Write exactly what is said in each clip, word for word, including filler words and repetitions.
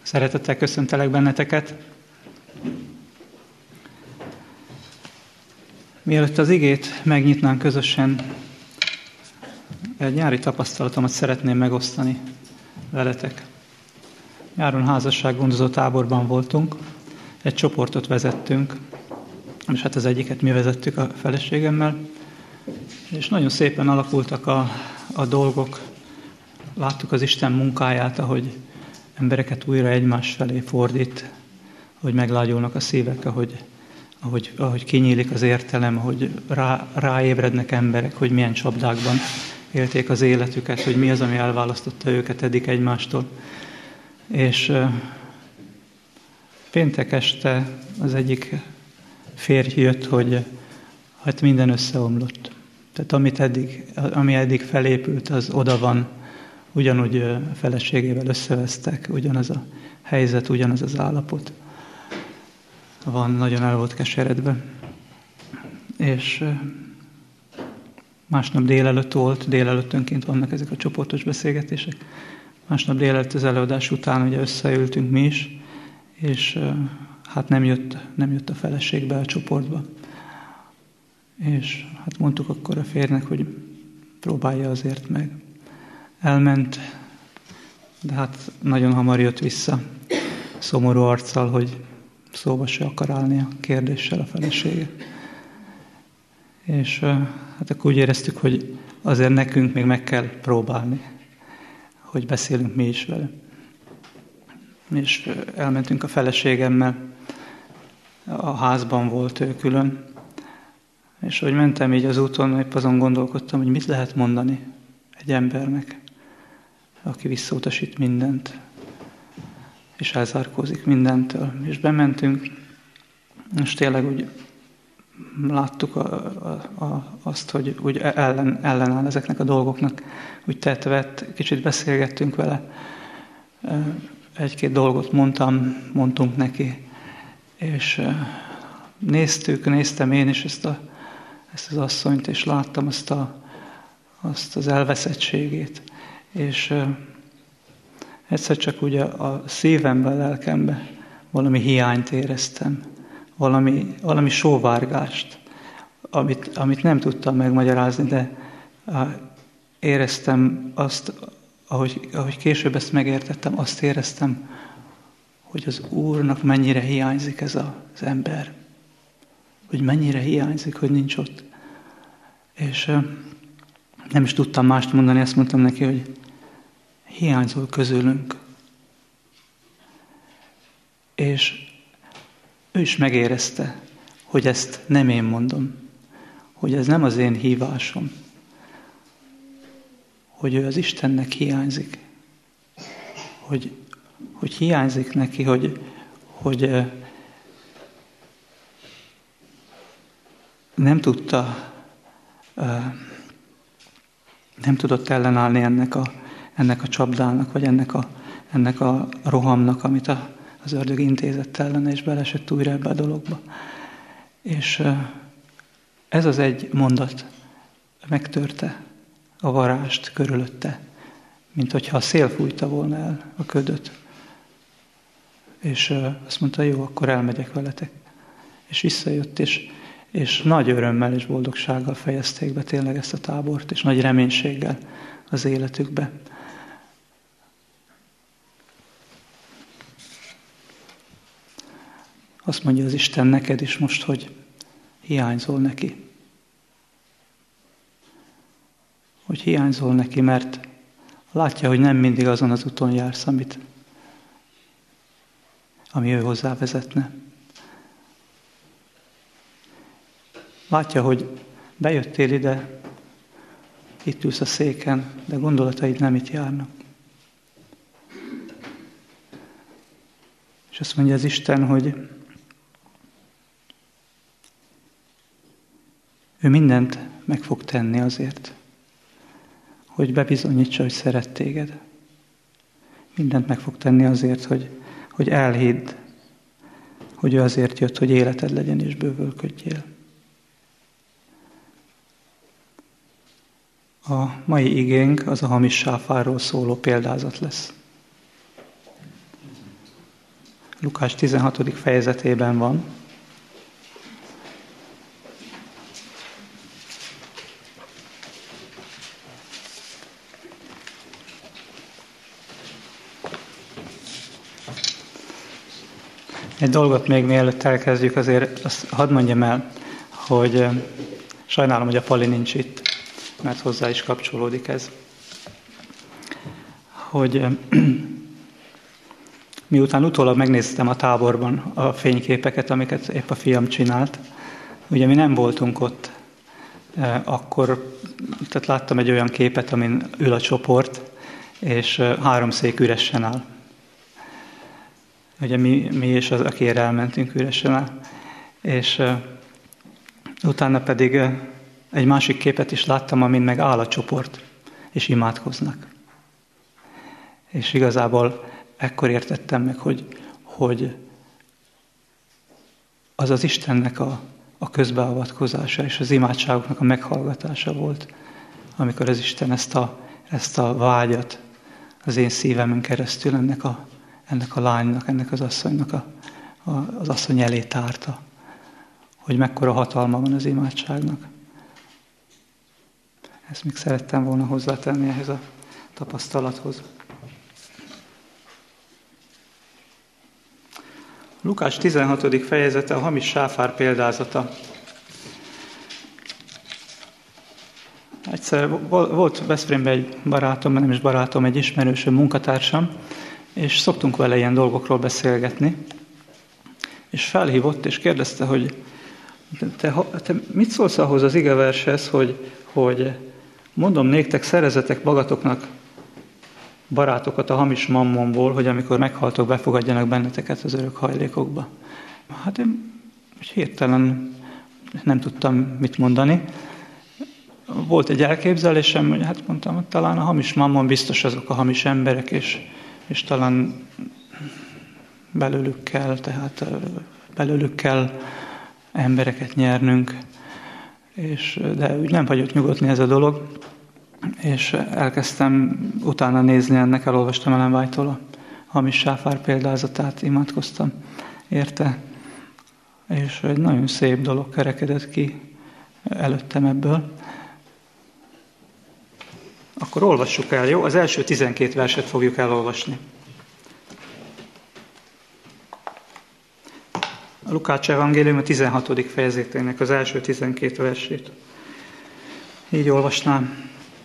Szeretettel köszöntelek benneteket. Mielőtt az igét megnyitnánk közösen, egy nyári tapasztalatomat szeretném megosztani veletek. Nyáron házassággondozó táborban voltunk, egy csoportot vezettünk, és hát az egyiket mi vezettük a feleségemmel, és nagyon szépen alakultak a, a dolgok. Láttuk az Isten munkáját, ahogy embereket újra egymás felé fordít, ahogy meglágyulnak a szívek, ahogy, ahogy, ahogy kinyílik az értelem, ahogy rá, ráébrednek emberek, hogy milyen csapdákban élték az életüket, hogy mi az, ami elválasztotta őket eddig egymástól. És uh, péntek este az egyik férj jött, hogy hát minden összeomlott. Tehát amit eddig, ami eddig felépült, az oda van, ugyanúgy feleségével összevesztek, ugyanaz a helyzet, ugyanaz az állapot. Van, nagyon el volt keseredve. És másnap délelőtt volt, délelőttönként vannak ezek a csoportos beszélgetések. Másnap délelőtt az előadás után ugye összeültünk mi is, és hát nem jött, nem jött a feleség be a csoportba. És hát mondtuk akkor a férnek, hogy próbálja azért meg. Elment, de hát nagyon hamar jött vissza, szomorú arccal, hogy szóba se akar állni a kérdéssel a felesége. És hát akkor úgy éreztük, hogy azért nekünk még meg kell próbálni, hogy beszélünk mi is vele. És elmentünk a feleségemmel, a házban volt ő külön, és hogy mentem így az úton, épp azon gondolkodtam, hogy mit lehet mondani egy embernek, aki visszautasít mindent, és elzárkózik mindentől. És bementünk, és tényleg úgy láttuk a, a, a, azt, hogy úgy ellen, ellenáll ezeknek a dolgoknak, úgy tett-vett, kicsit beszélgettünk vele, egy-két dolgot mondtam, mondtunk neki, és néztük, néztem én is ezt, a, ezt az asszonyt, és láttam azt, a, azt az elveszettségét. És uh, egyszer csak ugye a szívemben, a lelkemben valami hiányt éreztem, valami, valami sóvárgást, amit, amit nem tudtam megmagyarázni, de uh, éreztem azt, ahogy, ahogy később ezt megértettem, azt éreztem, hogy az Úrnak mennyire hiányzik ez a, az ember, hogy mennyire hiányzik, hogy nincs ott. És uh, nem is tudtam mást mondani, ezt mondtam neki, hogy hiányzol közülünk. És ő is megérezte, hogy ezt nem én mondom, hogy ez nem az én hívásom, hogy ő az Istennek hiányzik, hogy, hogy hiányzik neki, hogy, hogy nem tudta, nem tudott ellenállni ennek a, ennek a csapdának, vagy ennek a, ennek a rohamnak, amit a, az ördög intézett ellene, és belesett újra ebbe a dologba. És ez az egy mondat megtörte a varást körülötte, mint hogyha a szél fújta volna el a ködöt. És azt mondta, jó, akkor elmegyek veletek. És visszajött, és és nagy örömmel és boldogsággal fejezték be tényleg ezt a tábort, és nagy reménységgel az életükbe. Azt mondja az Isten neked is most, hogy hiányzol neki. Hogy hiányzol neki, mert látja, hogy nem mindig azon az úton jársz, amit, ami ő hozzá vezetne. Látja, hogy bejöttél ide, itt ülsz a széken, de gondolataid nem itt járnak. És azt mondja az Isten, hogy ő mindent meg fog tenni azért, hogy bebizonyítsa, hogy szeret téged. Mindent meg fog tenni azért, hogy, hogy elhidd, hogy ő azért jött, hogy életed legyen és bővölködjél. A mai igénk az a hamis sáfárról szóló példázat lesz. Lukács tizenhatodik fejezetében van. Egy dolgot még mielőtt elkezdjük, azért azt hadd mondjam el, hogy sajnálom, hogy a Pali nincs itt, mert hozzá is kapcsolódik ez. Hogy miután utólag megnéztem a táborban a fényképeket, amiket épp a fiam csinált, ugye mi nem voltunk ott, akkor tehát láttam egy olyan képet, amin ül a csoport, és három szék üresen áll. Ugye mi, mi és az, akire elmentünk, üresen áll. És uh, utána pedig uh, egy másik képet is láttam, amin meg áll a csoport, és imádkoznak. És igazából ekkor értettem meg, hogy, hogy az az Istennek a, a közbeavatkozása és az imádságoknak a meghallgatása volt, amikor az Isten ezt a, ezt a vágyat az én szívemen keresztül ennek a, ennek a lánynak, ennek az asszonynak a, a, az asszony elé tárta, hogy mekkora hatalma van az imádságnak. Ezt még szerettem volna hozzátenni ehhez a tapasztalathoz. Lukács tizenhatodik fejezete a hamis sáfár példázata. Egyszer volt Veszprémben egy barátom, nem is barátom, egy ismerősöm, munkatársam, és szoktunk vele ilyen dolgokról beszélgetni. És felhívott, és kérdezte, hogy te, te mit szólsz ahhoz az igevershez, hogy, hogy mondom néktek, szerezetek magatoknak barátokat a hamis mammonból, hogy amikor meghaltok, befogadjanak benneteket az örök hajlékokba. Hát én hirtelen nem tudtam mit mondani. Volt egy elképzelésem, hogy hát mondtam, hogy talán a hamis mammon biztos azok a hamis emberek, és, és talán belőlük kell, tehát belőlük kell embereket nyernünk. És, de úgy nem hagyott nyugodni ez a dolog. És elkezdtem utána nézni ennek, elolvastam Ellen White-tól a hamis sáfár példázatát, imádkoztam érte, és egy nagyon szép dolog kerekedett ki előttem ebből. Akkor olvassuk el, jó? Az első tizenkét verset fogjuk elolvasni. A Lukács evangélium a tizenhatodik fejezetének az első tizenkét versét. Így olvasnám.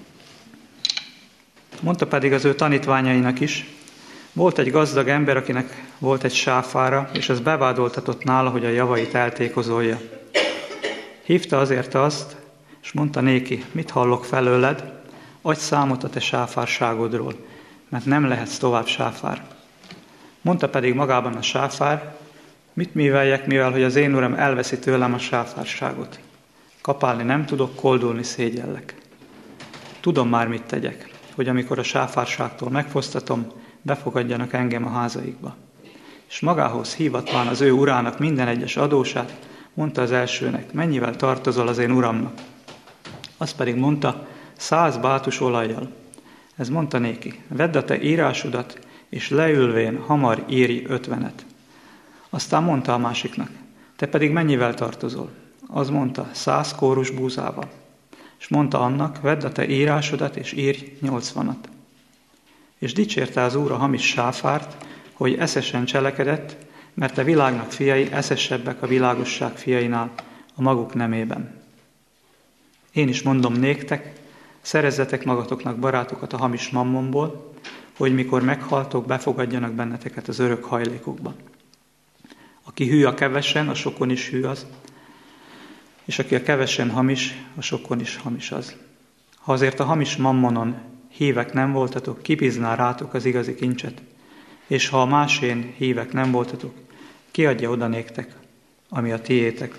Mondta pedig az ő tanítványainak is, volt egy gazdag ember, akinek volt egy sáfára, és az bevádoltatott nála, hogy a javait eltékozolja. Hívta azért azt, és mondta néki, mit hallok felőled, adj számot a te sáfárságodról, mert nem lehetsz tovább sáfár. Mondta pedig magában a sáfár, mit műveljek, mivel hogy az én uram elveszi tőlem a sáfárságot. Kapálni nem tudok, koldulni szégyellek. Tudom már, mit tegyek, hogy amikor a sáfárságtól megfosztatom, befogadjanak engem a házaikba. És magához hívatván az ő urának minden egyes adósát, mondta az elsőnek, mennyivel tartozol az én uramnak. Azt pedig mondta, száz bátus olajjal. Ez mondta néki, vedd a te írásodat, és leülvén hamar írj ötvenet. Aztán mondta a másiknak, te pedig mennyivel tartozol? Az mondta, száz kórus búzával. És mondta annak, vedd a te írásodat, és írj nyolcvanat. És dicsérte az úr a hamis sáfárt, hogy eszesen cselekedett, mert a világnak fiai eszesebbek a világosság fiainál a maguk nemében. Én is mondom néktek, szerezzetek magatoknak barátokat a hamis mammonból, hogy mikor meghaltok, befogadjanak benneteket az örök hajlékokba. Aki hű a kevesen, a sokon is hű az, és aki a kevesen hamis, a sokon is hamis az. Ha azért a hamis mammonon hívek nem voltatok, kibízná rátok az igazi kincset, és ha a másén hívek nem voltatok, kiadja oda néktek, ami a tiétek.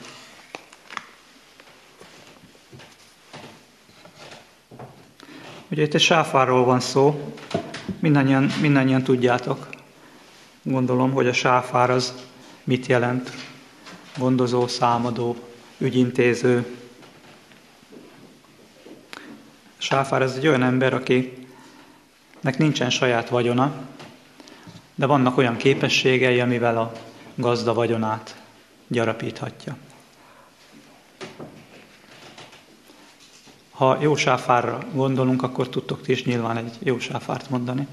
Ugye itt egy sáfárról van szó, mindannyian, mindannyian tudjátok, gondolom, hogy a sáfár az mit jelent, gondozó, számadó, ügyintéző. A sáfár az egy olyan ember, akinek nincsen saját vagyona, de vannak olyan képességei, amivel a gazda vagyonát gyarapíthatja. Ha jó sáfárra gondolunk, akkor tudtok ti is nyilván egy jó sáfárt mondani.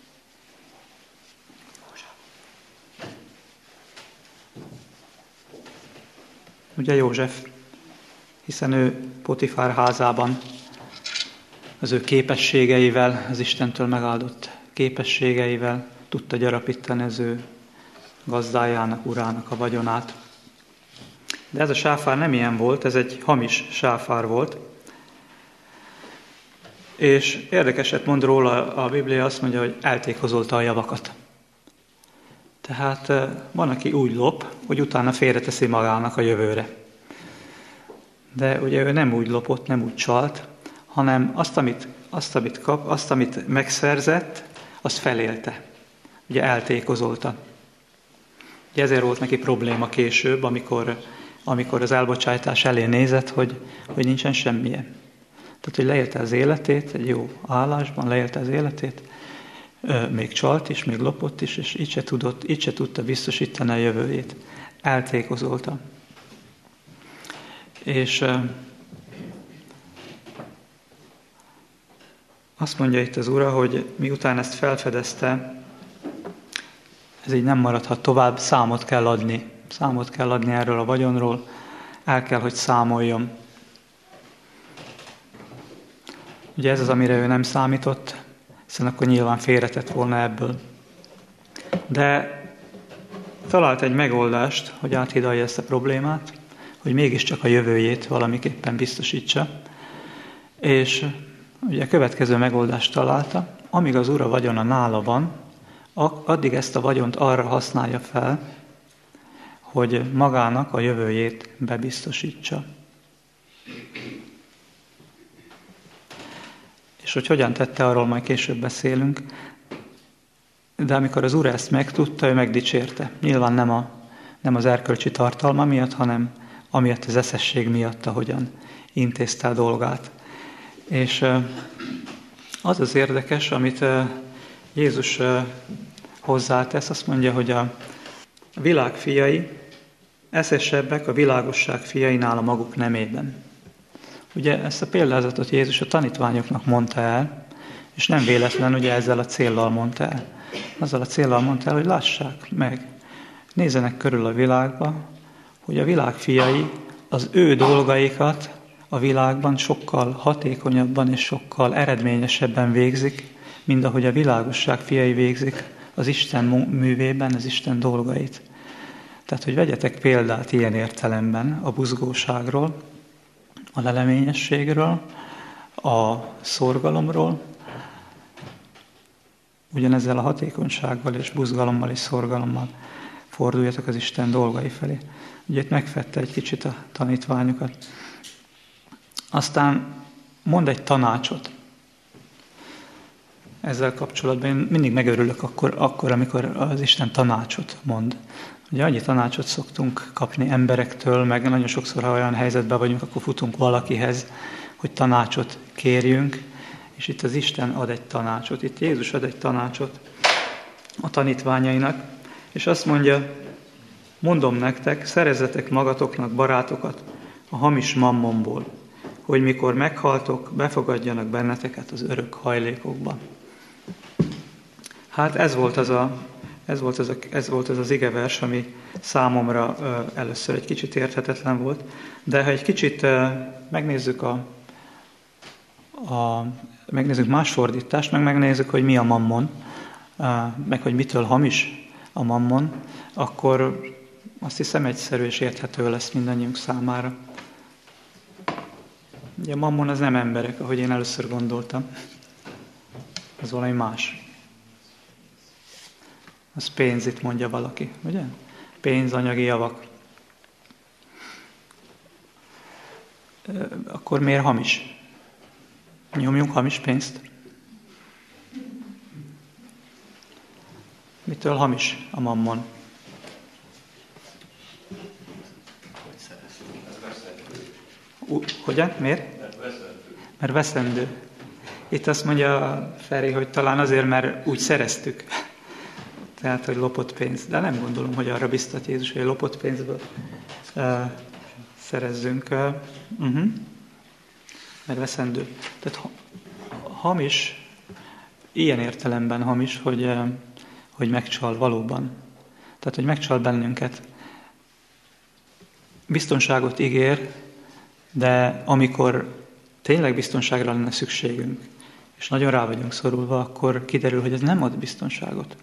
Ugye József, hiszen ő Potifár házában az ő képességeivel, az Istentől megáldott képességeivel tudta gyarapítani az ő gazdájának, urának a vagyonát. De ez a sáfár nem ilyen volt, ez egy hamis sáfár volt. És érdekeset mond róla a Biblia, azt mondja, hogy eltékozolta a javakat. Tehát van, aki úgy lop, hogy utána félreteszi magának a jövőre. De ugye ő nem úgy lopott, nem úgy csalt, hanem azt, amit, azt, amit kap, azt, amit megszerzett, azt felélte. Ugye eltékozolta. Ugye ezért volt neki probléma később, amikor, amikor az elbocsátás elé nézett, hogy, hogy nincsen semmilyen. Tehát, hogy leélte az életét, egy jó állásban leélte az életét, még csalt is, még lopott is, és így se, tudott, így se tudta biztosítani a jövőjét. Eltékozolta. És azt mondja itt az Ura, hogy miután ezt felfedezte, ez így nem maradhat tovább, számot kell adni. Számot kell adni erről a vagyonról, el kell, hogy számoljon. Ugye ez az, amire ő nem számított, hiszen akkor nyilván félretett volna ebből. De talált egy megoldást, hogy áthidalja ezt a problémát, hogy mégiscsak a jövőjét valamiképpen biztosítsa. És ugye a következő megoldást találta, amíg az Ura vagyona nála van, addig ezt a vagyont arra használja fel, hogy magának a jövőjét bebiztosítsa. És hogy hogyan tette, arról majd később beszélünk. De amikor az Úr ezt megtudta, ő megdicsérte. Nyilván nem, a, nem az erkölcsi tartalma miatt, hanem amiatt az eszesség miatt, ahogyan intézte a dolgát. És az az érdekes, amit Jézus hozzátesz, azt mondja, hogy a világ fiai eszesebbek a világosság fiainál a maguk nemében. Ugye ezt a példázatot Jézus a tanítványoknak mondta el, és nem véletlen, ugye ezzel a céllal mondta el. Azzal a céllal mondta el, hogy lássák meg, nézzenek körül a világba, hogy a világ fiai az ő dolgaikat a világban sokkal hatékonyabban és sokkal eredményesebben végzik, mint ahogy a világosság fiai végzik az Isten művében, az Isten dolgait. Tehát, hogy vegyetek példát ilyen értelemben a buzgóságról, a leleményességről, a szorgalomról, ugyanezzel a hatékonysággal és buzgalommal és szorgalommal forduljatok az Isten dolgai felé. Ugye itt megfette egy kicsit a tanítványokat. Aztán mond egy tanácsot. Ezzel kapcsolatban én mindig megörülök akkor, akkor, amikor az Isten tanácsot mond. Ugye annyi tanácsot szoktunk kapni emberektől, meg nagyon sokszor, ha olyan helyzetben vagyunk, akkor futunk valakihez, hogy tanácsot kérjünk, és itt az Isten ad egy tanácsot. Itt Jézus ad egy tanácsot a tanítványainak, és azt mondja, mondom nektek, szerezzetek magatoknak barátokat a hamis mammonból, hogy mikor meghaltok, befogadjanak benneteket az örök hajlékokba. Hát ez volt az a, ez volt az, a, ez volt az, az igevers, ami számomra ö, először egy kicsit érthetetlen volt, de ha egy kicsit ö, megnézzük a, a megnézzük más fordítást, meg megnézzük, hogy mi a mammon, ö, meg hogy mitől hamis a mammon, akkor azt hiszem egyszerű és érthető lesz mindannyiunk számára. Ugye a mammon az nem emberek, ahogy én először gondoltam. Az valami más. Az pénz, itt mondja valaki, ugye? Pénz, anyagi javak. Akkor miért hamis? Nyomjunk hamis pénzt? Mitől hamis a mammon? Uh, hogyan? Miért? Mert veszendő. Mert veszendő. Itt azt mondja Feri, hogy talán azért, mert úgy szereztük. Tehát, hogy lopott pénz. De nem gondolom, hogy arra biztat Jézus, hogy lopott pénzből uh, szerezzünk uh, uh-huh. megveszendő. Tehát ha, hamis, ilyen értelemben hamis, hogy, uh, hogy megcsal valóban. Tehát, hogy megcsal bennünket. Biztonságot ígér, de amikor tényleg biztonságra lenne szükségünk, és nagyon rá vagyunk szorulva, akkor kiderül, hogy ez nem ad biztonságot.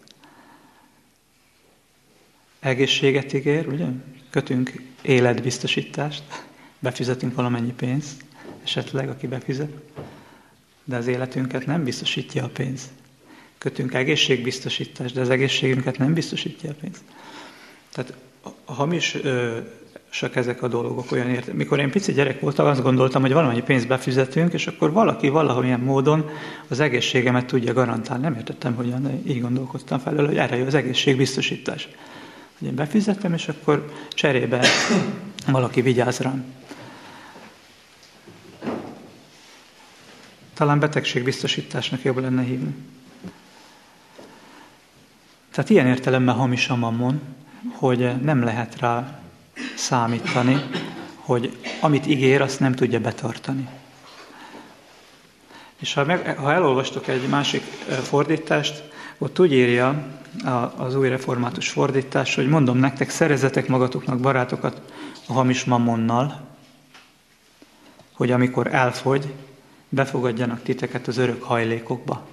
Egészséget ígér, ugye? Kötünk életbiztosítást, befizetünk valamennyi pénzt, esetleg, aki befizet, de az életünket nem biztosítja a pénz. Kötünk egészségbiztosítást, de az egészségünket nem biztosítja a pénz. Tehát a hamis ö, csak ezek a dolgok olyan értem. Mikor én pici gyerek voltam, azt gondoltam, hogy valamennyi pénzt befizetünk, és akkor valaki valamilyen módon az egészségemet tudja garantálni. Nem értettem, hogyan, de így gondolkodtam felől, hogy erre jó az egészségbiztosítás. Hogy én befizettem, és akkor cserébe valaki vigyáz rám. Talán betegségbiztosításnak jobb lenne hívni. Tehát ilyen értelemben hamis a mammon, hogy nem lehet rá számítani, hogy amit ígér, azt nem tudja betartani. És ha, meg, ha elolvastok egy másik fordítást, ott úgy írja az új református fordítás, hogy mondom nektek, szerezzetek magatoknak barátokat a hamis mammonnal, hogy amikor elfogy, befogadjanak titeket az örök hajlékokba.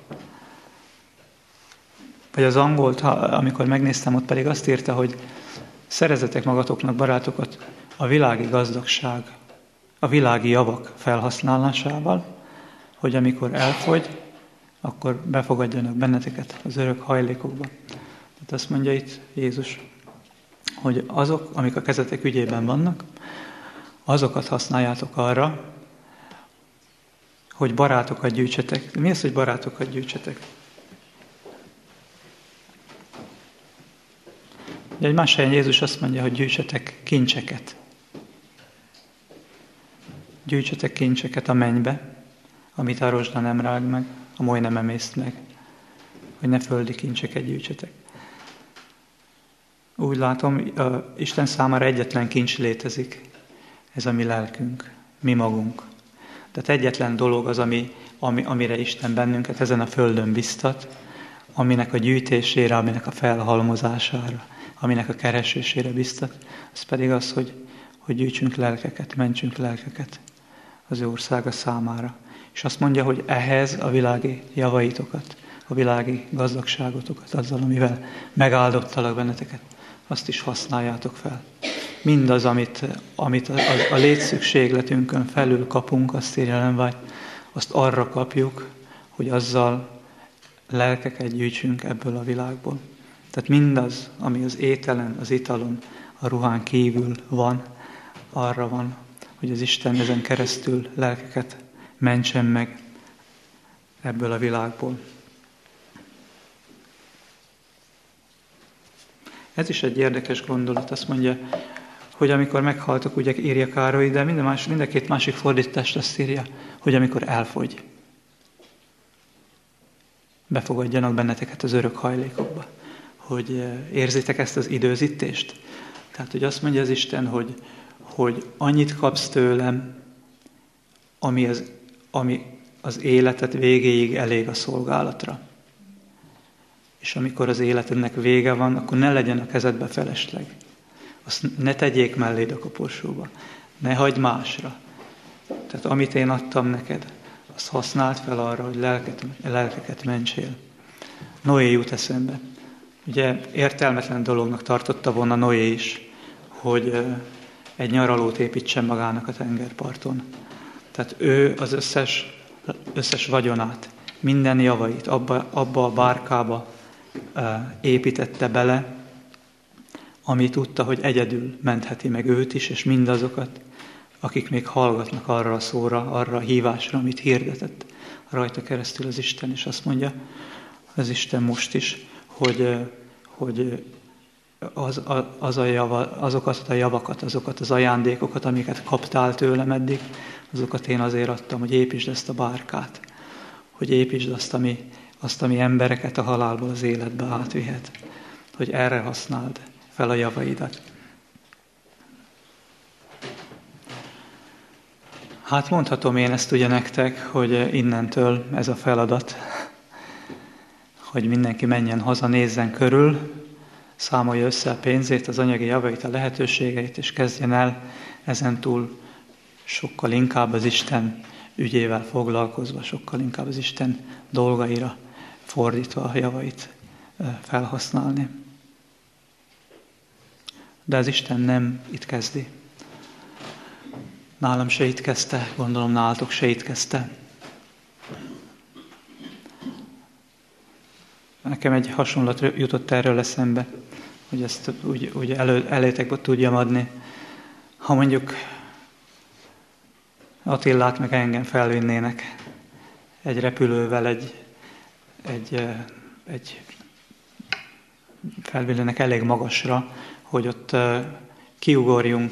Vagy az angolt, amikor megnéztem, ott pedig azt írta, hogy szerezzetek magatoknak barátokat a világi gazdagság, a világi javak felhasználásával, hogy amikor elfogy, akkor befogadjanak benneteket az örök hajlékokba. Tehát azt mondja itt Jézus, hogy azok, amik a kezetek ügyében vannak, azokat használjátok arra, hogy barátokat gyűjtsetek. Mi az, hogy barátokat gyűjtsetek? Egy más helyen Jézus azt mondja, hogy gyűjtsetek kincseket. Gyűjtsetek kincseket a mennybe, amit a rozsda nem rág meg, a moly nem emészt meg, hogy ne földi kincseket gyűjtsetek. Úgy látom, Isten számára egyetlen kincs létezik, ez a mi lelkünk, mi magunk. Tehát egyetlen dolog az, ami, ami, amire Isten bennünket ezen a földön biztat, aminek a gyűjtésére, aminek a felhalmozására, aminek a keresésére biztat, az pedig az, hogy, hogy gyűjtsünk lelkeket, mentsünk lelkeket az ő országa számára. És azt mondja, hogy ehhez a világi javaitokat, a világi gazdagságotokat, azzal, amivel megáldottalak benneteket, azt is használjátok fel. Mindaz, amit, amit a, a, a létszükségletünkön felül kapunk, azt írja Ellen White, azt arra kapjuk, hogy azzal lelkeket gyűjtsünk ebből a világból. Tehát mindaz, ami az ételen, az italon, a ruhán kívül van, arra van, hogy az Isten ezen keresztül lelkeket mentsen meg ebből a világból. Ez is egy érdekes gondolat. Azt mondja, hogy amikor meghaltok, ugye írja Károly, de minden, más, minden két másik fordítást azt írja, hogy amikor elfogy, befogadjanak benneteket az örök hajlékokba. Hogy érzitek ezt az időzítést? Tehát, hogy azt mondja az Isten, hogy, hogy annyit kapsz tőlem, ami az, ami az életed végéig elég a szolgálatra. És amikor az életednek vége van, akkor ne legyen a kezedbe felesleg. Azt ne tegyék melléd a koporsóba. Ne hagyd másra. Tehát amit én adtam neked, azt használd fel arra, hogy lelket, lelkeket mentsél. Noé jut eszembe. Ugye értelmetlen dolognak tartotta volna Noé is, hogy egy nyaralót építsen magának a tengerparton. Tehát ő az összes, összes vagyonát, minden javait abba, abba a bárkába építette bele, ami tudta, hogy egyedül mentheti meg őt is, és mindazokat, akik még hallgatnak arra a szóra, arra a hívásra, amit hirdetett rajta keresztül az Isten, és azt mondja az Isten most is, hogy, hogy az, az a java, azokat a javakat, azokat az ajándékokat, amiket kaptál tőlem eddig, azokat én azért adtam, hogy építsd ezt a bárkát, hogy építsd azt, ami, azt, ami embereket a halálból az életbe átvihet. hogy erre használd fel a javaidat. Hát mondhatom én ezt ugye nektek, hogy innentől ez a feladat, hogy mindenki menjen haza, nézzen körül, számolja össze a pénzét, az anyagi javait, a lehetőségeit, és kezdjen el ezentúl sokkal inkább az Isten ügyével foglalkozva, sokkal inkább az Isten dolgaira fordítva a javait felhasználni. De az Isten nem itt kezdi. Nálam se itt kezdte, gondolom nálatok se itt kezdte. Nekem egy hasonlat jutott erről eszembe, hogy ezt úgy, úgy elő, elétek tudjam adni. Ha mondjuk Attillát meg engem felvinnének egy repülővel, egy, egy, egy felvinnének elég magasra, hogy ott kiugorjunk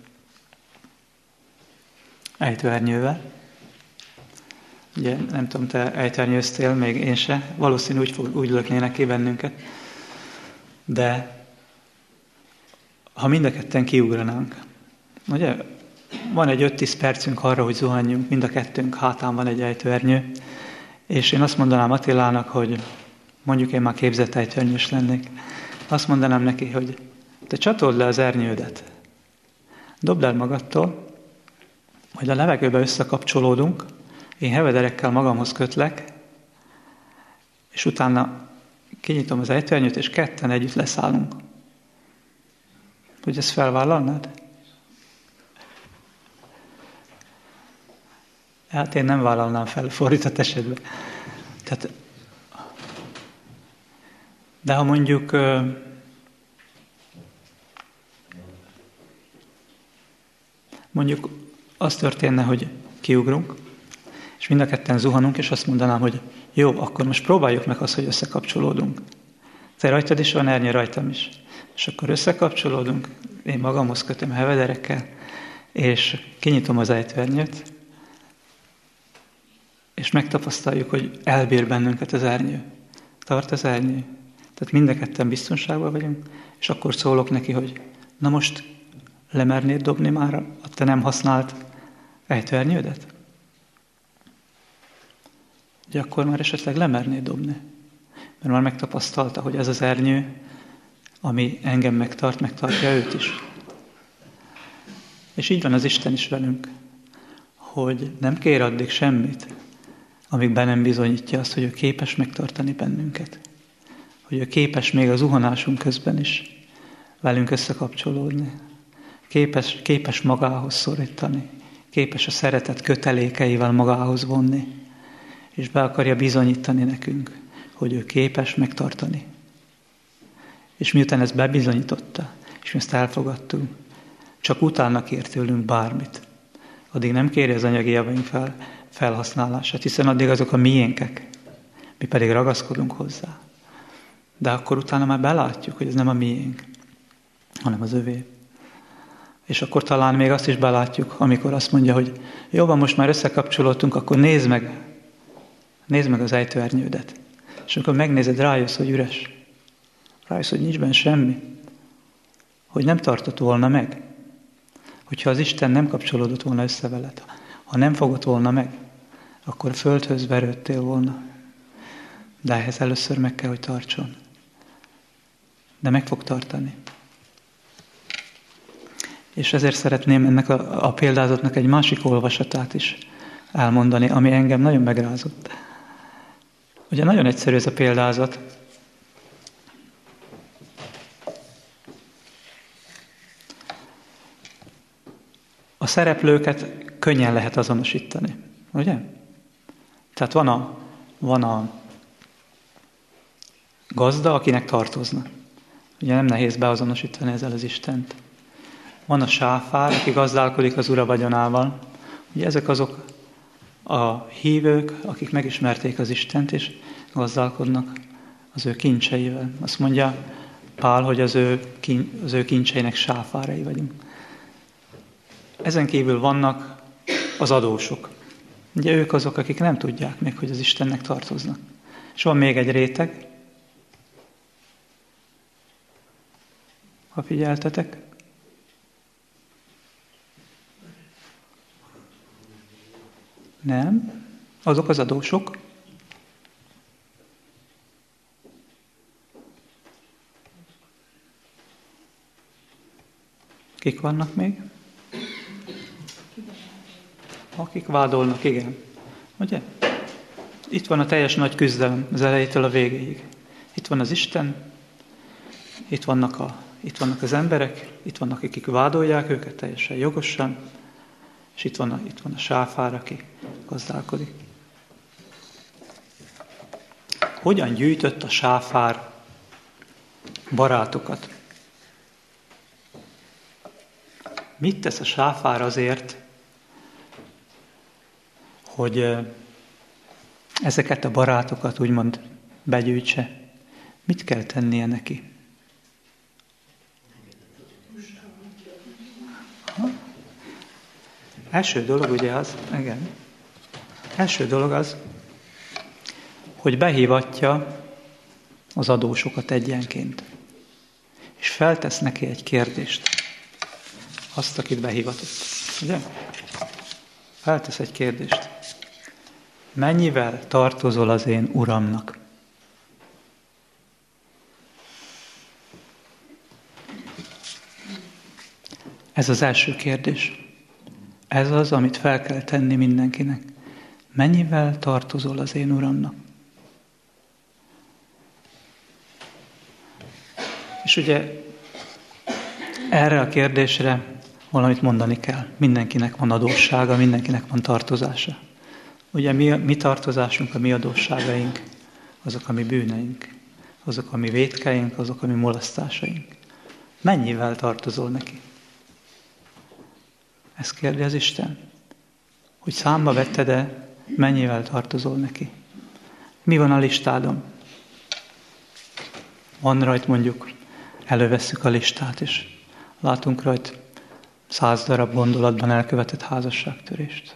ejtőernyővel. Ugye nem tudom, te ejtőernyőztél, még én se. Valószínű úgy, fog, úgy löknének ki bennünket. De ha mind a ketten kiugranánk, ugye van egy öt-tíz percünk arra, hogy zuhanjunk, mind a kettőnk hátán van egy ejtőernyő, és én azt mondanám Attilának, hogy mondjuk én már képzett ejtőernyős lennék, azt mondanám neki, hogy te csatold le az ernyődet, dobd el magadtól, majd a levegőbe összekapcsolódunk, én hevederekkel magamhoz kötlek, és utána kinyitom az ejtőernyőt, és ketten együtt leszállunk. Hogy ezt felvállalnád? Hát én nem vállalnám fel, fordított esetben. Tehát, de ha mondjuk mondjuk az történne, hogy kiugrunk, és mind a ketten zuhanunk, és azt mondanám, hogy jó, akkor most próbáljuk meg azt, hogy összekapcsolódunk. Te rajtad is van ernyő, rajtam is. És akkor összekapcsolódunk, én magamhoz kötöm hevederekkel, és kinyitom az ejtőernyőt, és megtapasztaljuk, hogy elbír bennünket az ernyő. Tart az ernyő. Tehát mind a ketten biztonságban vagyunk, és akkor szólok neki, hogy na most lemernéd dobni már a te nem használt ejtőernyődet? Ugye akkor már esetleg lemernéd dobni. Mert már megtapasztalta, hogy ez az ernyő, ami engem megtart, megtartja őt is. És így van az Isten is velünk, hogy nem kér addig semmit, amíg be nem bizonyítja azt, hogy ő képes megtartani bennünket. Hogy ő képes még a zuhanásunk közben is velünk összekapcsolódni. Képes, képes magához szorítani. Képes a szeretet kötelékeivel magához vonni. És be akarja bizonyítani nekünk, hogy ő képes megtartani. És miután ezt bebizonyította, és mi ezt elfogadtunk, csak utána kér tőlünk bármit. Addig nem kéri az anyagi javaink fel, felhasználását, hiszen addig azok a miénkek, mi pedig ragaszkodunk hozzá. De akkor utána már belátjuk, hogy ez nem a miénk, hanem az övé. És akkor talán még azt is belátjuk, amikor azt mondja, hogy jó van, most már összekapcsolódtunk, akkor nézd meg, nézd meg az ejtőernyődet. És amikor megnézed, rájössz, hogy üres. Rájössz, hogy nincs benne semmi. Hogy nem tartott volna meg. Hogyha az Isten nem kapcsolódott volna össze veled, ha nem fogott volna meg, akkor a földhöz verődtél volna. De ehhez először meg kell, hogy tartson. De meg fog tartani. És ezért szeretném ennek a, a példázatnak egy másik olvasatát is elmondani, ami engem nagyon megrázott. Ugye nagyon egyszerű ez a példázat. A szereplőket könnyen lehet azonosítani, ugye? Tehát van a, van a gazda, akinek tartoznak. Ugye nem nehéz beazonosítani ezzel az Istent. Van a sáfár, aki gazdálkodik az ura vagyonával. Ugye ezek azok a hívők, akik megismerték az Istent, és gazdálkodnak az ő kincseivel. Azt mondja Pál, hogy az ő, kin, az ő kincseinek sáfárai vagyunk. Ezen kívül vannak az adósok. Ugye ők azok, akik nem tudják még, hogy az Istennek tartoznak. És van még egy réteg, ha figyeltetek. Nem. Azok az adósok. Kik vannak még? Akik vádolnak, igen. Ugye? Itt van a teljes nagy küzdelem az elejétől a végéig. Itt van az Isten, itt vannak, a, itt vannak az emberek, itt vannak, akik vádolják őket teljesen jogosan, és itt van a, itt van a sáfár, aki gazdálkodik. Hogyan gyűjtött a sáfár barátokat? Mit tesz a sáfár azért, hogy ezeket a barátokat úgymond begyűjtse? Mit kell tennie neki? Ha? Első dolog ugye az, igen, első dolog az, hogy behívatja az adósokat egyenként, és feltesz neki egy kérdést. Azt, akit behívatott. Ugye? Feltesz egy kérdést. Mennyivel tartozol az én uramnak? Ez az első kérdés. Ez az, amit fel kell tenni mindenkinek. Mennyivel tartozol az én uramnak? És ugye erre a kérdésre valamit mondani kell. Mindenkinek van adóssága, mindenkinek van tartozása. Ugye mi, mi tartozásunk, a mi adósságaink, azok a mi bűneink, azok a mi vétkeink, azok a mi mulasztásaink. Mennyivel tartozol neki? Ezt kérdezi az Isten. Hogy számba vetted-e, mennyivel tartozol neki? Mi van a listádon? Van rajt mondjuk, elővesszük a listát, és látunk rajt száz darab gondolatban elkövetett házasságtörést.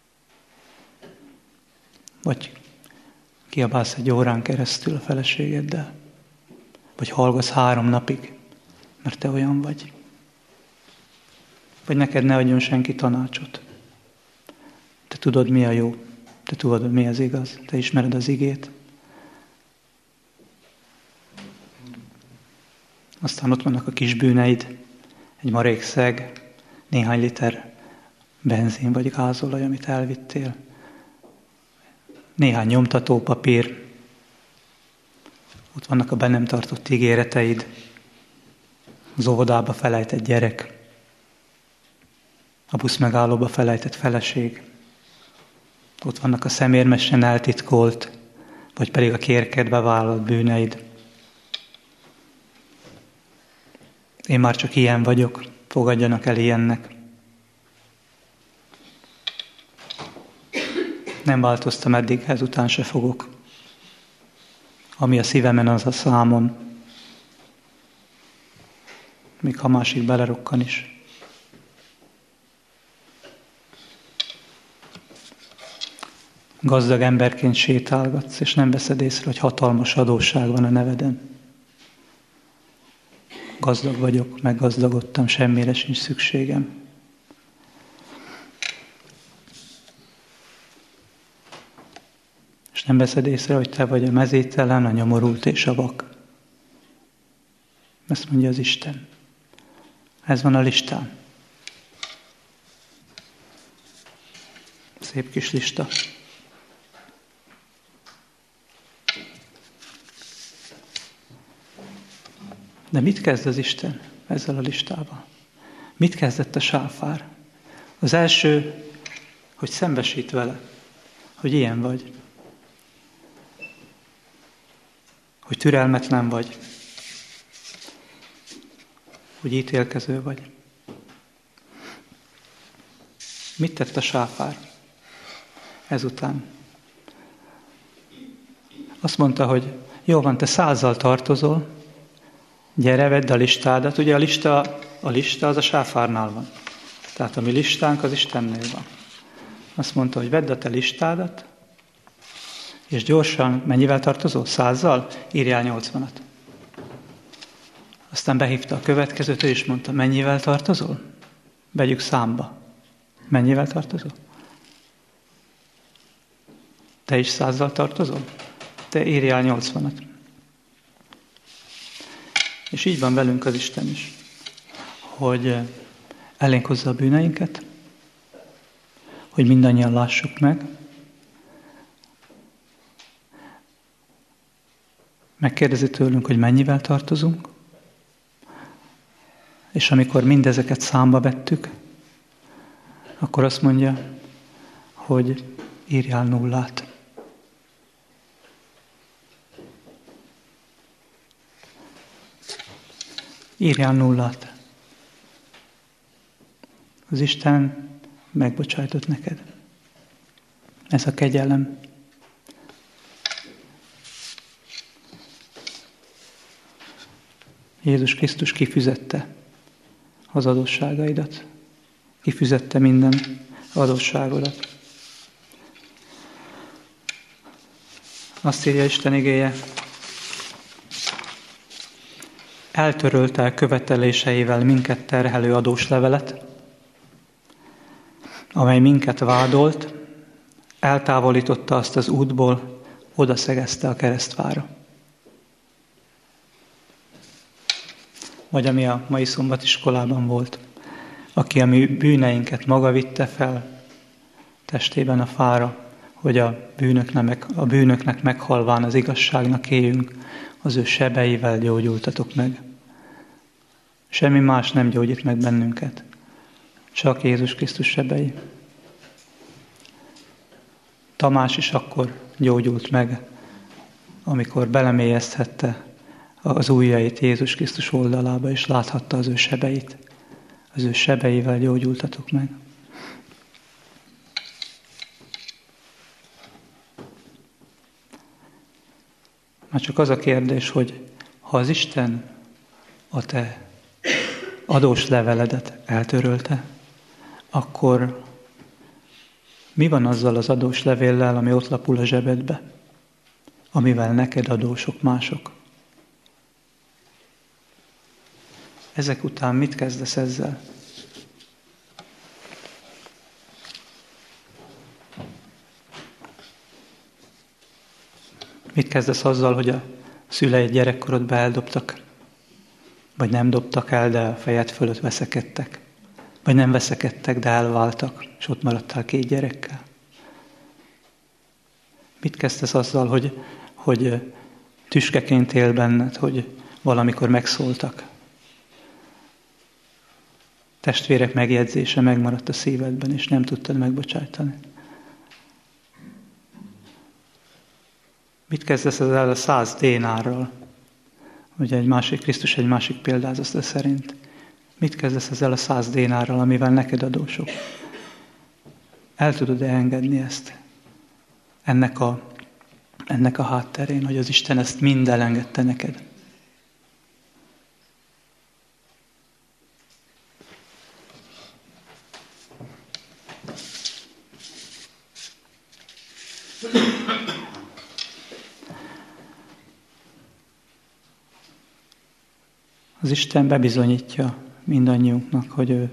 Vagy kiabálsz egy órán keresztül a feleségeddel. Vagy hallgatsz három napig, mert te olyan vagy. Vagy neked ne adjon senki tanácsot. Te tudod, mi a jó. Te tudod, mi az igaz. Te ismered az igét. Aztán ott vannak a kis bűneid. Egy marék szeg, néhány liter benzin vagy gázolaj, amit elvittél. Néhány nyomtatópapír. Ott vannak a be nem tartott ígéreteid. Az óvodába felejtett gyerek. A buszmegállóba felejtett feleség. Ott vannak a szemérmesen eltitkolt, vagy pedig a kérkedbe vállalt bűneid. Én már csak ilyen vagyok, fogadjanak el ilyennek. Nem változtam eddig, ezután se fogok. Ami a szívemen, az a számom. Még ha másik belerokkan is. Gazdag emberként sétálgatsz, és nem veszed észre, hogy hatalmas adósság van a neveden. Gazdag vagyok, meggazdagodtam, semmire sincs szükségem. És nem veszed észre, hogy te vagy a mezételen, a nyomorult és a vak. Ezt mondja az Isten. Ez van a listán. Szép kis lista. De mit kezd az Isten ezzel a listával? Mit kezdett a sáfár? Az első, hogy szembesít vele, hogy ilyen vagy. Hogy türelmetlen vagy. Hogy ítélkező vagy. Mit tett a sáfár ezután? Azt mondta, hogy jó van, te százzal tartozol, gyere, vedd a listádat. Ugye a lista, a lista az a sáfárnál van. Tehát a mi listánk az Istennél van. Azt mondta, hogy vedd a te listádat, és gyorsan, mennyivel tartozol? Százzal? Írjál nyolcvanat. A Aztán behívta a következőt, és mondta, mennyivel tartozol? Vegyük számba. Mennyivel tartozol? Te is százzal tartozol? Te írjál nyolcvanat. És így van velünk az Isten is, hogy elénk hozza a bűneinket, hogy mindannyian lássuk meg, megkérdezi tőlünk, hogy mennyivel tartozunk, és amikor mindezeket számba vettük, akkor azt mondja, hogy írjál nullát. Írjál nullát. Az Isten megbocsájtott neked. Ez a kegyelem. Jézus Krisztus kifizette az adósságaidat. Kifizette minden adósságodat. Azt írja Isten igéje, eltörölte el követeléseivel minket terhelő adóslevelet, amely minket vádolt, eltávolította azt az útból, odaszegezte a keresztfára. Vagy ami a mai szombatiskolában volt, aki a mi bűneinket maga vitte fel testében a fára, hogy a bűnöknek, a bűnöknek meghalván az igazságnak éljünk, az ő sebeivel gyógyultatok meg. Semmi más nem gyógyít meg bennünket, csak Jézus Krisztus sebei. Tamás is akkor gyógyult meg, amikor belemélyezthette az ujjait Jézus Krisztus oldalába, és láthatta az ő sebeit. Az ő sebeivel gyógyultatok meg. Már csak az a kérdés, hogy ha az Isten a te adós leveledet eltörölte, akkor mi van azzal az adós levéllel, ami ott lapul a zsebedbe, amivel neked adósok mások? Ezek után mit kezdesz ezzel? Mit kezdesz azzal, hogy a szüleid gyerekkorodba eldobtak? Vagy nem dobtak el, de a fejed fölött veszekedtek? Vagy nem veszekedtek, de elváltak, és ott maradtál két gyerekkel? Mit kezdesz azzal, hogy, hogy tüskeként él benned, hogy valamikor megszóltak? Testvérek megjegyzése megmaradt a szívedben, és nem tudtad megbocsájtani. Mit kezdesz ezzel a száz dénárral? Ugye egy másik, Krisztus egy másik példázata szerint. Mit kezdesz ezzel a száz dénárral, amivel neked adósok? El tudod-e engedni ezt? Ennek a, ennek a hátterén, hogy az Isten ezt mind elengedte neked. Az Isten bebizonyítja mindannyiunknak, hogy ő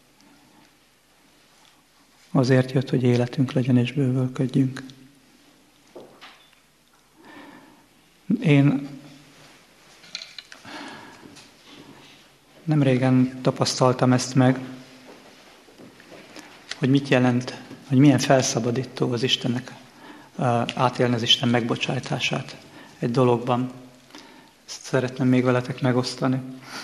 azért jött, hogy életünk legyen és bővölködjünk. Én nem régen tapasztaltam ezt meg, hogy mit jelent, hogy milyen felszabadító az Istennek átélni az Isten megbocsájtását egy dologban. Ezt szeretném még veletek megosztani.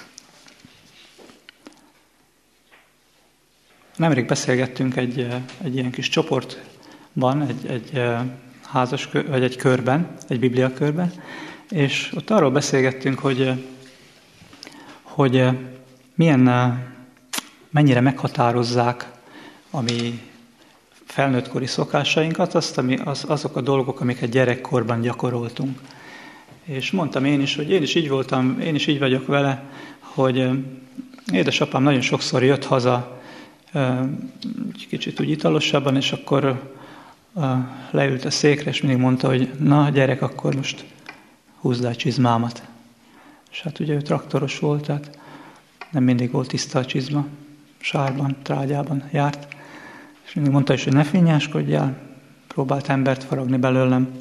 Nemrég beszélgettünk egy, egy ilyen kis csoportban, egy, egy házas, vagy egy körben, egy bibliakörben, és ott arról beszélgettünk, hogy, hogy milyen, mennyire meghatározzák a mi felnőttkori szokásainkat, azt, ami, az, azok a dolgok, amiket gyerekkorban gyakoroltunk. És mondtam én is, hogy én is így voltam, én is így vagyok vele, hogy édesapám nagyon sokszor jött haza, egy kicsit úgy italosabban, és akkor leült a székre, és mindig mondta, hogy na gyerek, akkor most húzd le a csizmámat. És hát ugye ő traktoros volt, tehát nem mindig volt tiszta a csizma, sárban, trágyában járt. És mindig mondta is, hogy ne finnyáskodjál, próbált embert faragni belőlem.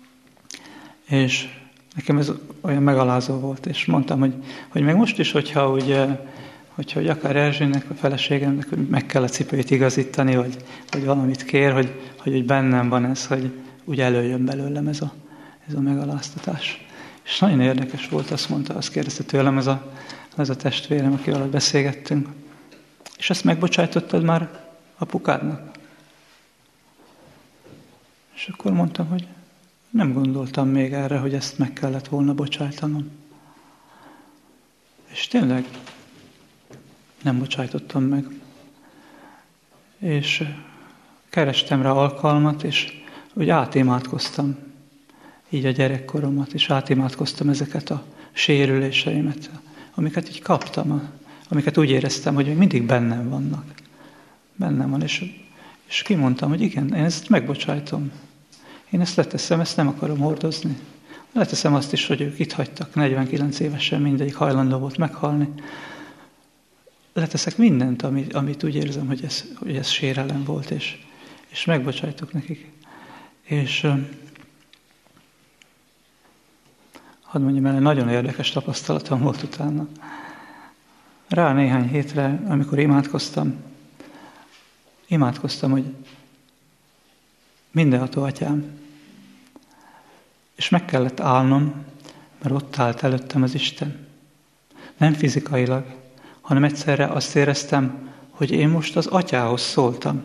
És nekem ez olyan megalázó volt, és mondtam, hogy, hogy még most is, hogyha úgy, hogyha hogy akár Erzsének, a feleségemnek, hogy meg kell a cipőjét igazítani, vagy, vagy valamit kér, hogy, hogy, hogy bennem van ez, hogy úgy előjön belőlem ez a, ez a megaláztatás. És nagyon érdekes volt, azt mondta, azt kérdezte tőlem ez a, ez a testvérem, akivel beszélgettünk. És ezt megbocsájtottad már apukádnak? És akkor mondtam, hogy nem gondoltam még erre, hogy ezt meg kellett volna bocsájtanom. És tényleg nem bocsájtottam meg. És kerestem rá alkalmat, és úgy átimádkoztam így a gyerekkoromat, és átimádkoztam ezeket a sérüléseimet, amiket így kaptam, amiket úgy éreztem, hogy még mindig bennem vannak. Bennem van, és, és kimondtam, hogy igen, én ezt megbocsájtom. Én ezt leteszem, ezt nem akarom hordozni. Leteszem azt is, hogy ők itt hagytak, negyvenkilenc évesen mindegyik hajlandó volt meghalni. Leteszek mindent, amit, amit úgy érzem, hogy ez, hogy ez sérelem volt, és, és megbocsájtok nekik. És hadd mondjam el, nagyon érdekes tapasztalatom volt utána. Rá néhány hétre, amikor imádkoztam, imádkoztam, hogy mindenható atyám, és meg kellett állnom, mert ott állt előttem az Isten. Nem fizikailag, hanem egyszerre azt éreztem, hogy én most az atyához szóltam.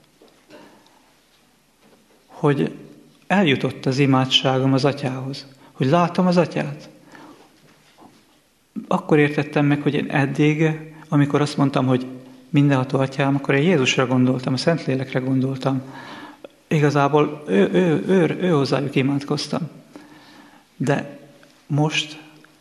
Hogy eljutott az imádságom az atyához. Hogy látom az atyát. Akkor értettem meg, hogy én eddig, amikor azt mondtam, hogy mindenható atyám, akkor én Jézusra gondoltam, a Szentlélekre gondoltam. Igazából ő, ő, ő, ő hozzájuk imádkoztam. De most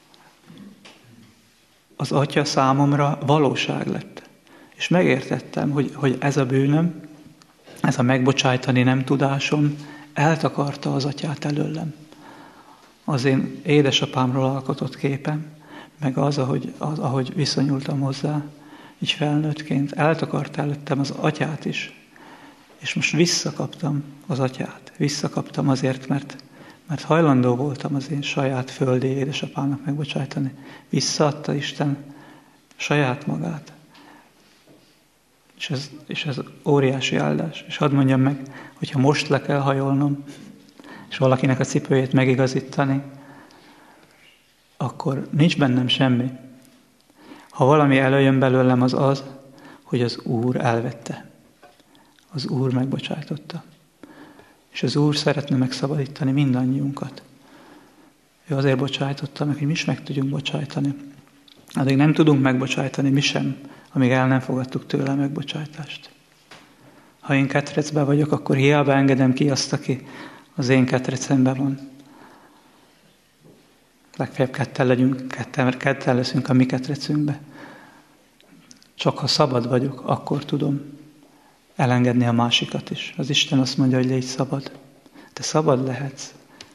az Atya számomra valóság lett. És megértettem, hogy, hogy ez a bűnöm, ez a megbocsájtani nem tudásom eltakarta az Atyát előlem. Az én édesapámról alkotott képem, meg az, ahogy, az, ahogy viszonyultam hozzá, így felnőttként, eltakarta előttem az Atyát is. És most visszakaptam az Atyát. Visszakaptam azért, mert, mert hajlandó voltam az én saját földi édesapámnak megbocsájtani. Visszaadta Isten saját magát. És ez, és ez óriási áldás. És hadd mondjam meg, hogyha most le kell hajolnom, és valakinek a cipőjét megigazítani, akkor nincs bennem semmi. Ha valami előjön belőlem, az az, hogy az Úr elvette. Az Úr megbocsájtotta. És az Úr szeretne megszabadítani mindannyiunkat. Ő azért bocsájtotta meg, hogy mi is meg tudjunk bocsájtani. Addig nem tudunk megbocsájtani mi sem, amíg el nem fogadtuk tőle a megbocsájtást. Ha én ketrecben vagyok, akkor hiába engedem ki azt, aki az én ketrecemben van. Legfeljebb ketten legyünk, ketten, ketten leszünk a mi ketrecünkbe. Csak ha szabad vagyok, akkor tudom elengedni a másikat is. Az Isten azt mondja, hogy légy szabad. Te szabad lehetsz.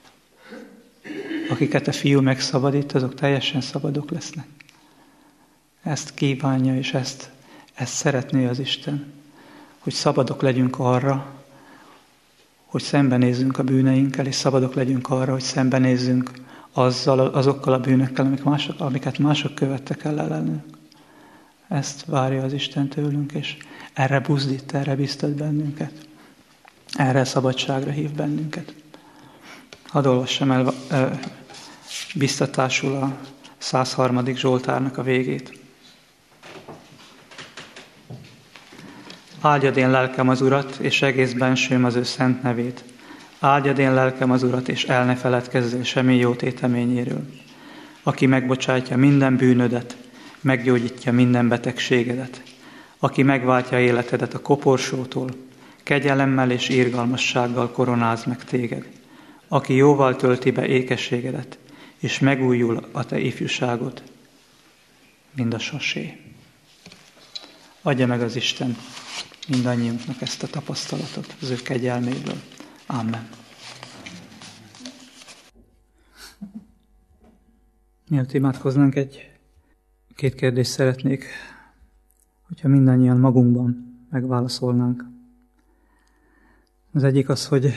Akiket a Fiú megszabadít, azok teljesen szabadok lesznek. Ezt kívánja, és ezt, ezt szeretné az Isten. Hogy szabadok legyünk arra, hogy szembenézzünk a bűneinkkel, és szabadok legyünk arra, hogy szembenézzünk azzal, azokkal a bűnökkel, amik mások, amiket mások követtek el ellenünk. Ezt várja az Isten tőlünk, és erre buzdít, erre biztat bennünket. Erre szabadságra hív bennünket. Hadd olvassam el e, biztatásul a száz harmadik Zsoltárnak a végét. Áldjad én lelkem az Urat, és egész bensőm az ő szent nevét. Áldjad én lelkem az Urat, és el ne feledkezzél semmi jó téteményéről. Aki megbocsátja minden bűnödet, meggyógyítja minden betegségedet. Aki megváltja életedet a koporsótól, kegyelemmel és irgalmassággal koronáz meg téged. Aki jóval tölti be ékességedet, és megújul a te ifjúságod, mind a sasé. Adja meg az Isten mindannyiunknak ezt a tapasztalatot az ő kegyelméből. Amen. Mielőtt imádkoznánk, egy két kérdést szeretnék, hogyha mindannyian magunkban megválaszolnánk. Az egyik az, hogy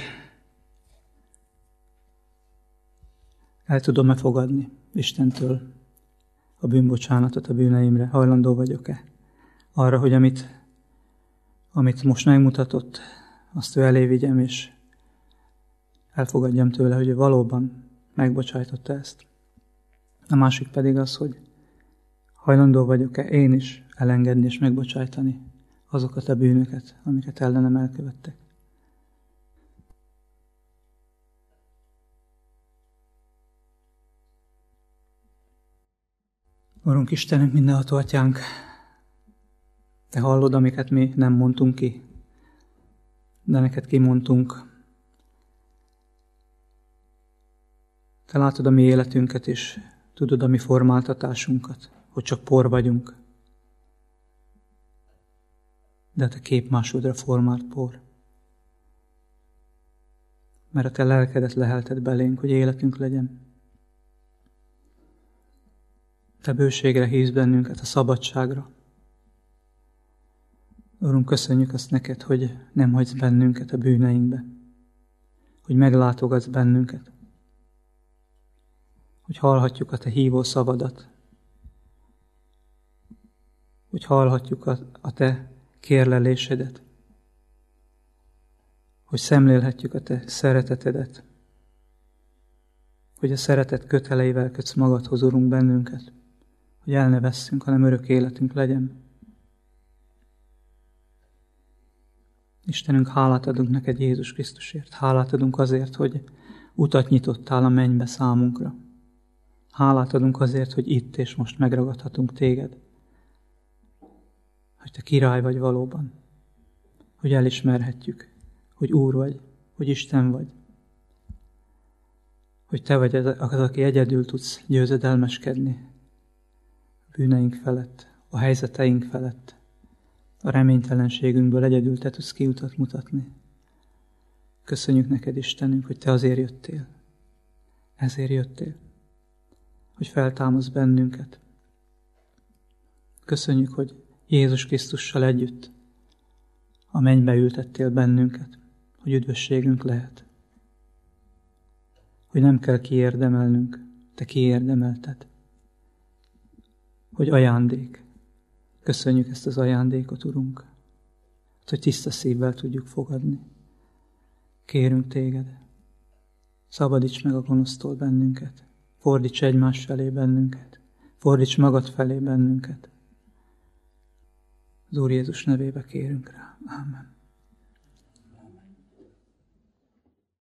el tudom-e fogadni Istentől a bűnbocsánatot a bűneimre, hajlandó vagyok-e arra, hogy amit, amit most megmutatott, azt ő elé vigyem, és elfogadjam tőle, hogy ő valóban megbocsájtotta ezt. A másik pedig az, hogy hajlandó vagyok-e én is elengedni és megbocsájtani azokat a bűnöket, amiket ellenem elkövettek. Urunk Istenünk, mindenható Atyánk, Te hallod, amiket mi nem mondtunk ki, de neked kimondtunk. Te látod a mi életünket, és tudod a mi formáltatásunkat, hogy csak por vagyunk. De a Te képmásodra formált por. Mert a Te lelkedet lehelted belénk, hogy életünk legyen. Te bőségre hívsz bennünket, a szabadságra. Urunk, köszönjük azt neked, hogy nem hagysz bennünket a bűneinkbe, hogy meglátogatsz bennünket, hogy hallhatjuk a Te hívó szavadat, hogy hallhatjuk a, a Te kérlelésedet, hogy szemlélhetjük a Te szeretetedet, hogy a szeretet köteleivel kötsz magadhoz, Urunk, bennünket, hogy el ne vesszünk, hanem örök életünk legyen. Istenünk, hálát adunk neked Jézus Krisztusért. Hálát adunk azért, hogy utat nyitottál a mennybe számunkra. Hálát adunk azért, hogy itt és most megragadhatunk téged. Hogy te király vagy valóban. Hogy elismerhetjük, hogy Úr vagy, hogy Isten vagy. Hogy te vagy az, aki egyedül tudsz győzedelmeskedni a bűneink felett, a helyzeteink felett. A reménytelenségünkből egyedül te tudsz kiutat mutatni. Köszönjük neked, Istenünk, hogy te azért jöttél. Ezért jöttél. Hogy feltámasz bennünket. Köszönjük, hogy Jézus Krisztussal együtt a mennybe ültettél bennünket, hogy üdvösségünk lehet. Hogy nem kell kiérdemelnünk, te kiérdemelted. Hogy ajándék. Köszönjük ezt az ajándékot, Urunk, hogy tiszta szívvel tudjuk fogadni. Kérünk téged, szabadíts meg a gonosztól bennünket, fordíts egymás felé bennünket, fordíts magad felé bennünket. Az Úr Jézus nevébe kérünk rá. Ámen.